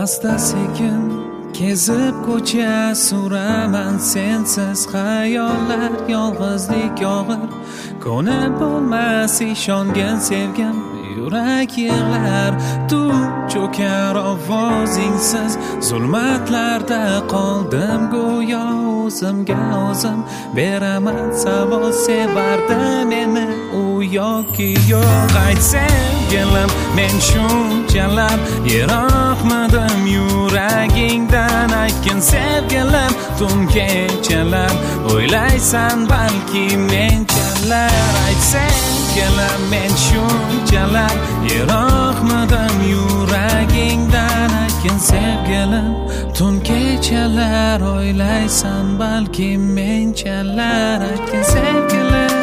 asta sekin kezib ko'cha suraman sensiz xayollar yolg'izlik yog'ir ko'nib bo'lmas ishongin sevgim yurak yig'lar tu cho'kar ovozingsiz zulmatlarda qoldim go'yo o'zimga o'zim beraman savol sevardi meni u yoki yo'q ayt sevgilim men shunchalar yiroqmidim yuragingdan aytgin sevgilim tun kechalar o'ylaysan balki menchalar ayt sevgilim men shunchalar yiroqmidim yuragingdan aytgin sevgilim tun kechalar o'ylaysan balki menchalar aytgin sevgilim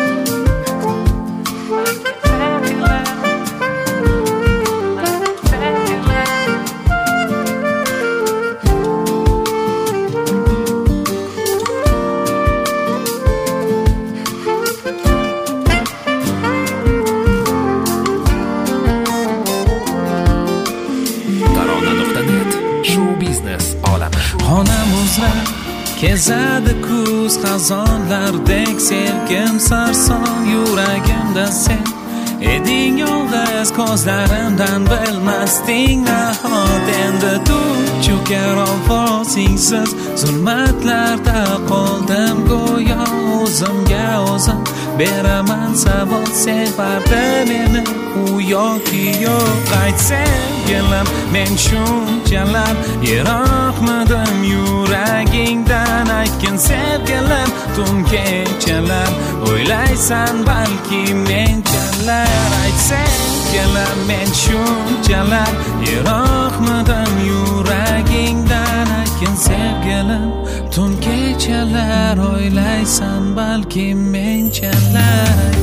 xonam uzra kezadi kuz xazonlardek sevgim sarson yuragimda sen eding yolg'iz ko'zlarimdan bilmasding nahot endi tu cho'kar ovozingsiz zulmatlarda qoldim go'yo o'zimga o'zim beraman savol sevardi meni u yoki yo'q ayt sevgilim men shunchalar yiroqmidim yuragingdan aytgin sevgilim tun kechalar o'ylaysan balki menchalar ayt sevgilim men shunchalar yiroqmidim yuragingdan aytgin sevgilim tun kechalar o'ylaysan balki menchalar